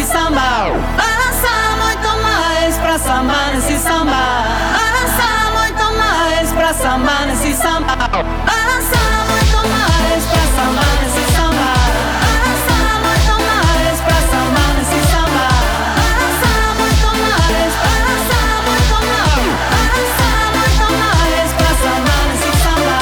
nesse samba. Balançar muito mais pra sambar nesse samba. Balançar muito mais pra sambar nesse samba. Balançar muito mais pra sambar nesse samba. Balançar muito mais pra sambar nesse samba. Balançar muito mais, balançar muito mais. Balançar muito mais pra sambar nesse samba.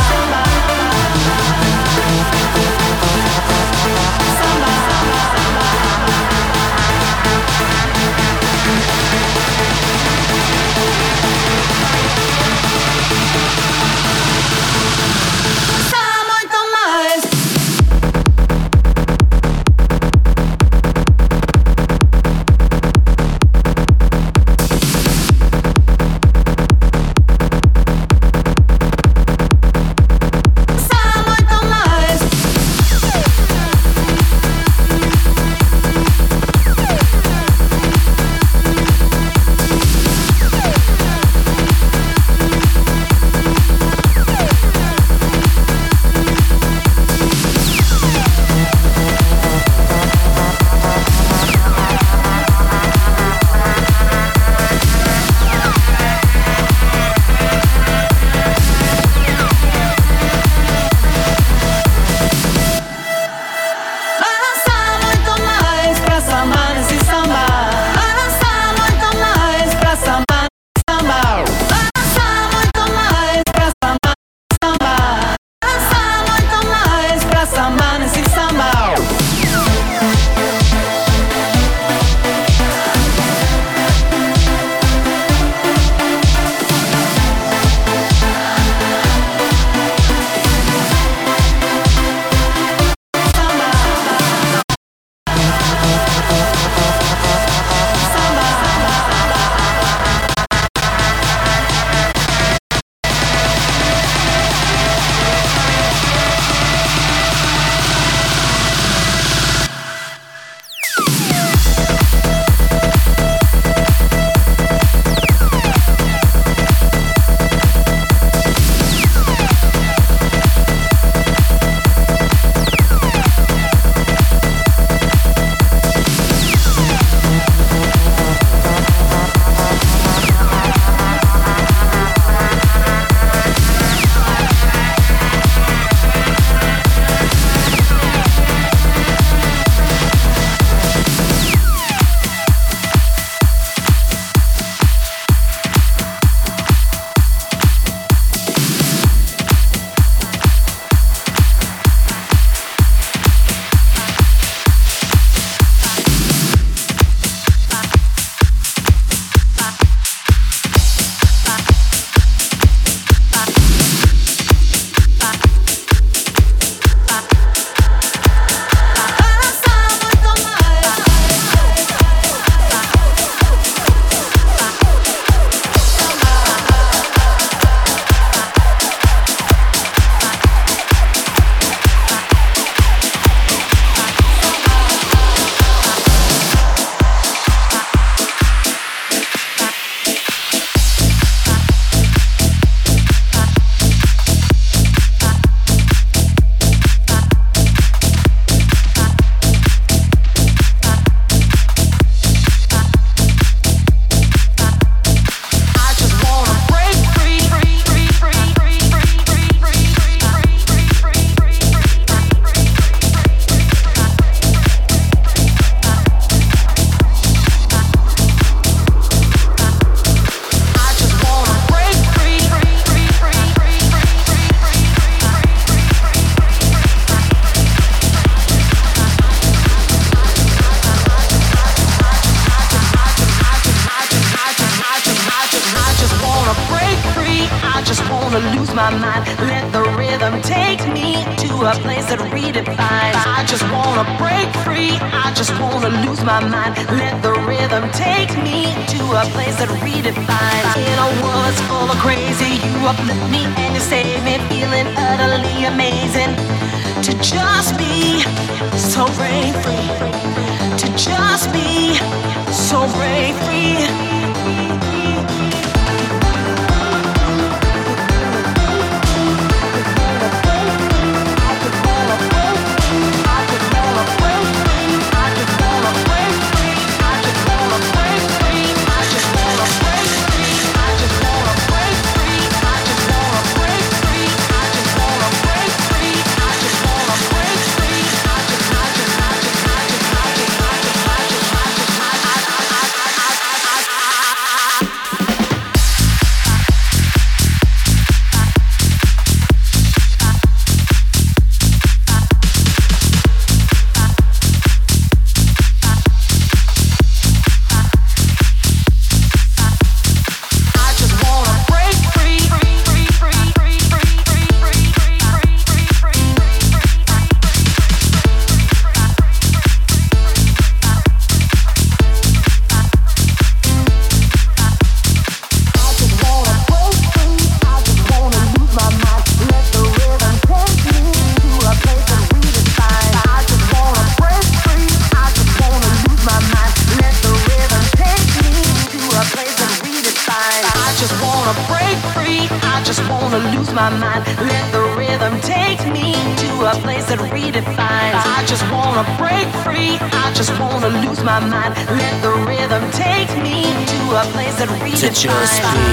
wanna lose my mind. Let the rhythm take me to a place that redefines. I just wanna break free. I just wanna lose my mind. Let the rhythm take me to a place that redefines. To just be.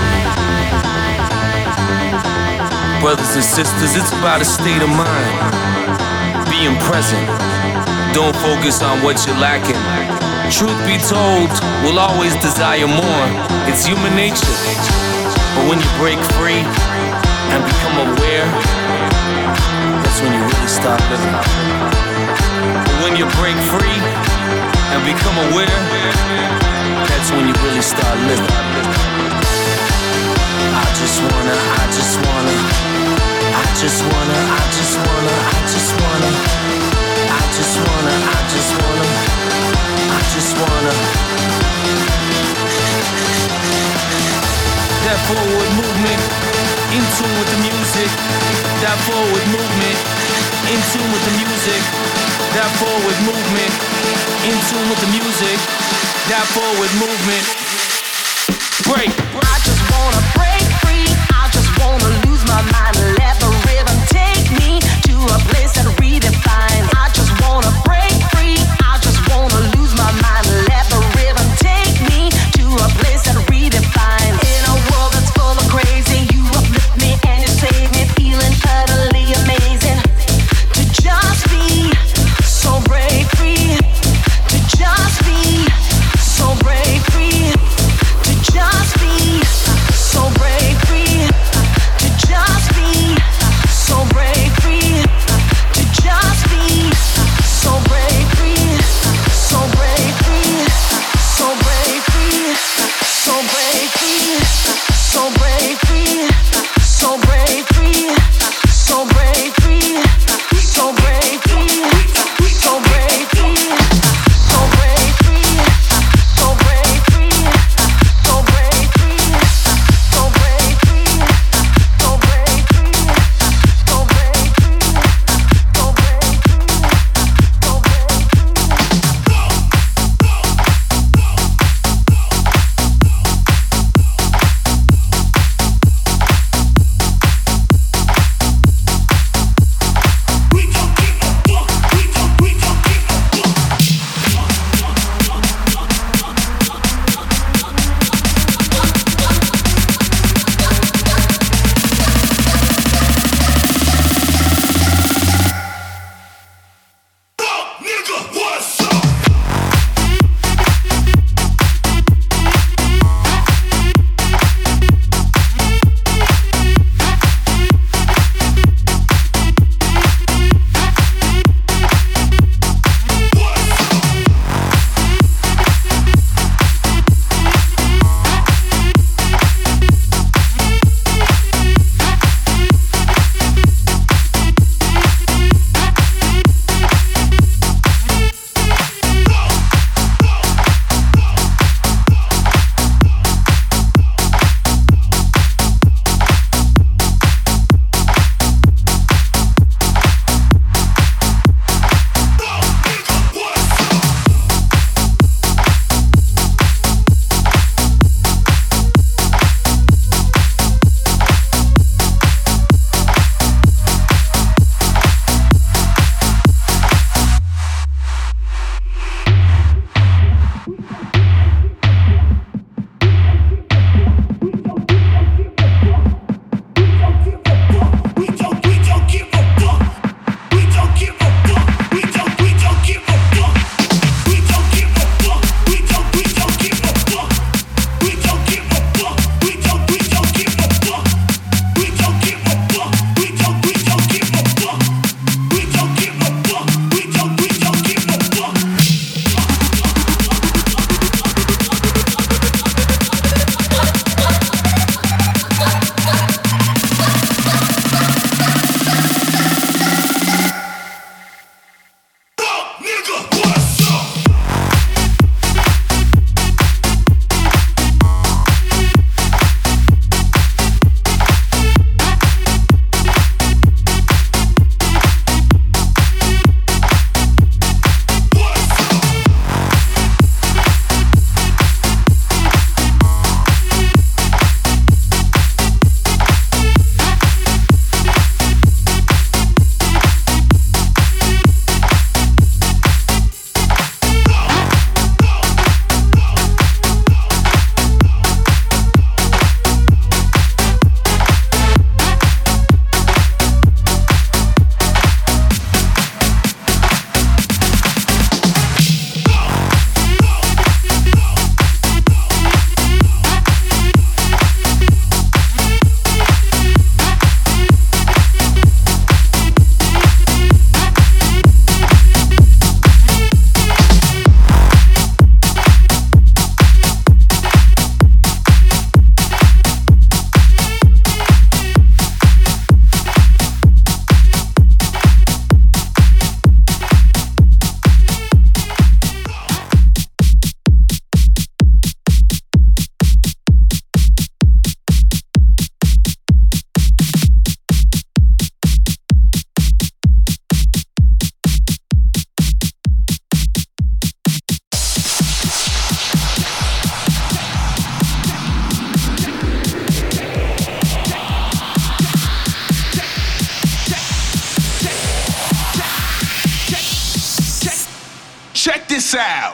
Brothers and sisters, it's about a state of mind. Being present. Don't focus on what you're lacking. Truth be told, we'll always desire more. It's human nature. But when you break free and become aware, that's when you really start living. But when you break free and become aware, that's when you really start living. I just wanna, I just wanna, I just wanna, I just wanna, I just wanna, I just wanna, I just wanna, I just wanna. That forward movement, in tune with the music. That forward movement, in tune with the music. That forward movement, in tune with the music. That forward movement. Break. I just wanna break free. I just wanna lose my mind. Let the rhythm take me to a place that redefines. I just wanna break free. I just wanna lose my mind. Let the rhythm take me to a place that redefines. In a world that's full of crazy, you uplift me and you save me, feeling utterly amazing. To just be so break free. To just be so break free. To just be so brave. sound.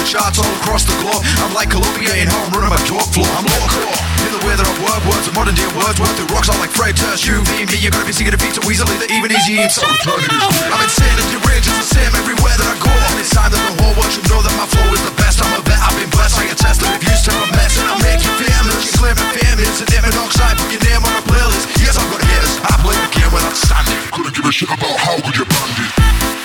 charts all across the globe. I'm like Columbia in home running my top floor. I'm local in the way that I words of modern day words. Worth through rocks, I'm like Fred Durst, you, me. You gotta be singing a beat so easily that even easy ain't so I'm insane and deranged, it's the same everywhere that I go. And it's time that the whole world should know that my flow is the best. I'm a vet, I've been blessed, I attest that if you still a mess, and I'll make you famous. You claim it famous, and name it alongside, put your name on a playlist. Yes, I've got hitters, I play the game without standing. Couldn't give a shit about how good you band it.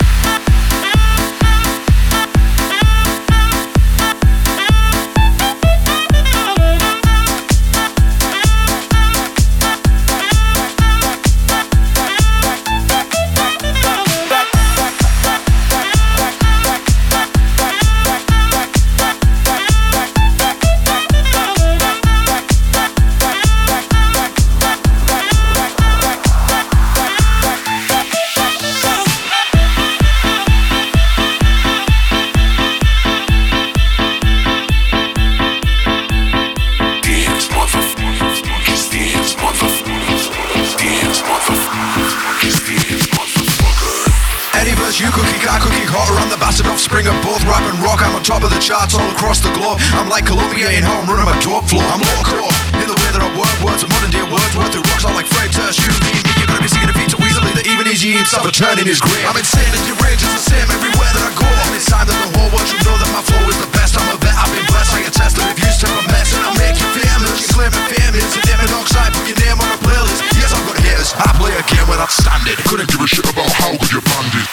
Offspring of both rap and rock. I'm on top of the charts all across the globe. I'm like Columbia in home running my top floor. I'm local in the way that I words of modern day words. Worth through rocks, I'm like Fred Durst, you, me. You gotta be singing a beat so easily that even easy ain't suffer turning his grave. I'm insane and deranged, it's the same everywhere that I go. And it's time that the whole world should know that my flow is the best. I'm a vet, I've been blessed, I attest that if you still a mess, and I'll make you famous. You claim it famous, and name it alongside, put your name on a playlist. Yes, I've got hitters, I play a game without standing. Couldn't give a shit about how good you band it.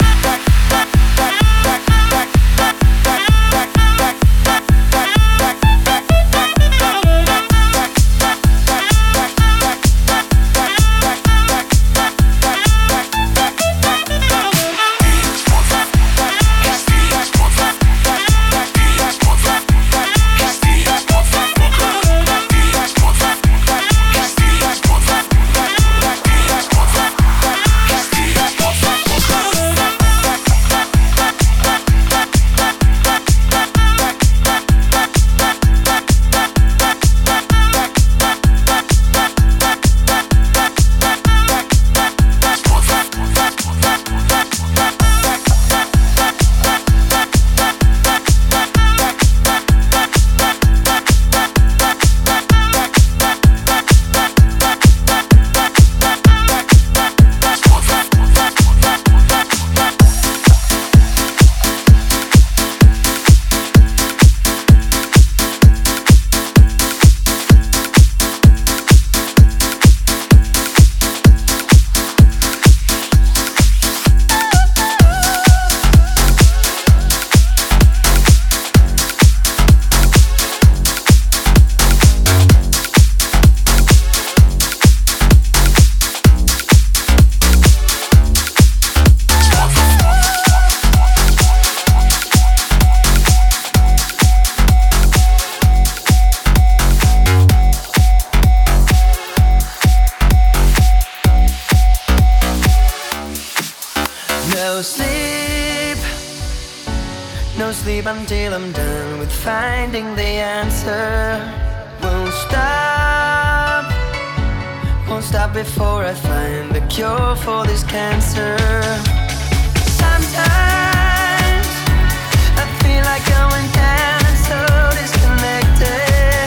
Sleep until I'm done with finding the answer. Won't stop before I find the cure for this cancer. Sometimes I feel like going down and so disconnected.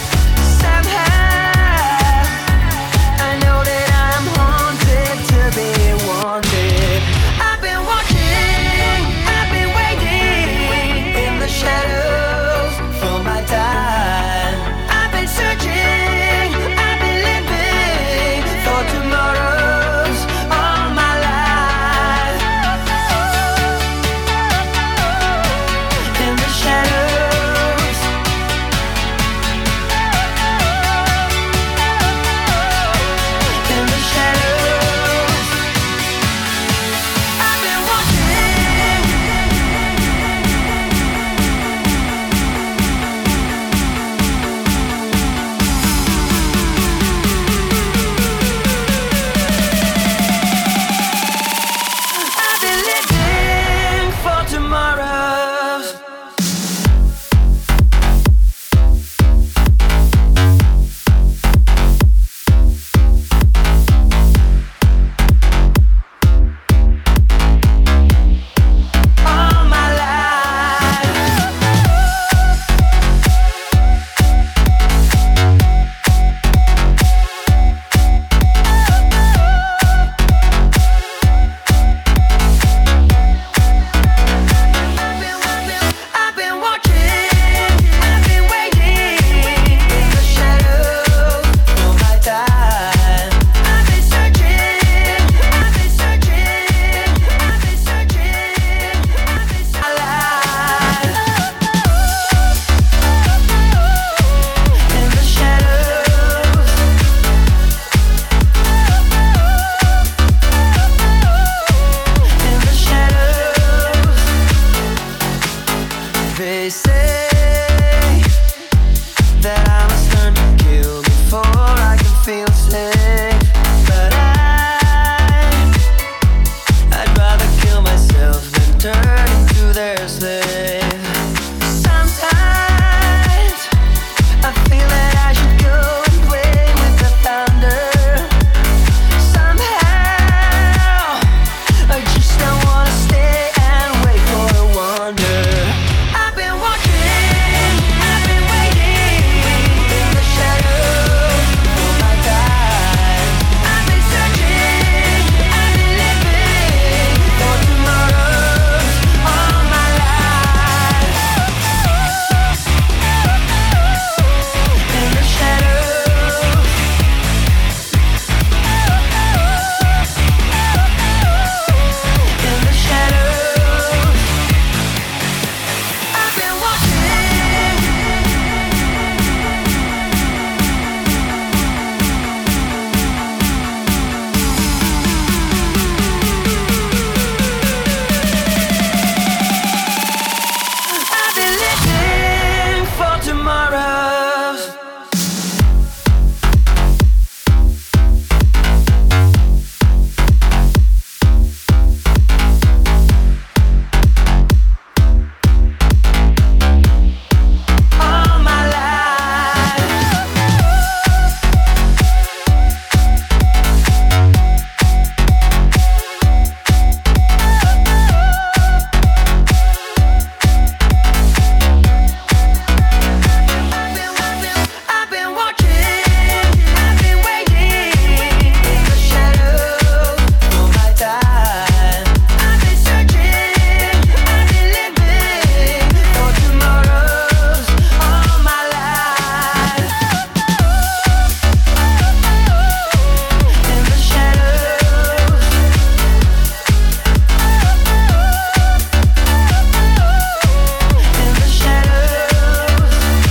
Somehow I know that I'm haunted to be wanted. I've been watching, I've been waiting in the shadows for my time. I've been searching, I've been living for tomorrows all my life. They say that I must learn to kill before I can feel safe, but I'd rather kill myself than turn into their slave. Sometimes I feel that I should go and play with the thunder. Somehow I just don't wanna stay and wait for a wonder. I've been watching, I've been waiting in the shadows for my time. I've been searching, I've been living for tomorrows all my life. In the shadows, in the shadows, I've been watching. I've been living for tomorrows. All my life. I've been watching, I've been waiting in the shadows for my time. I've been searching, I've been living for tomorrows all my life. In the shadows, in the shadows.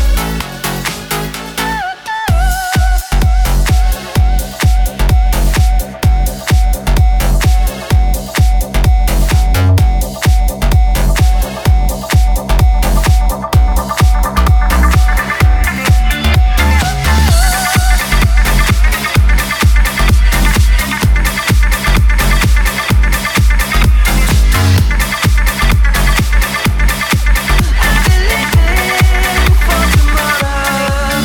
I've been living for tomorrow.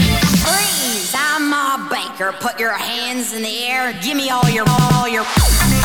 Freeze! I'm Ma Baker. Put your hands in the air. Give me all your.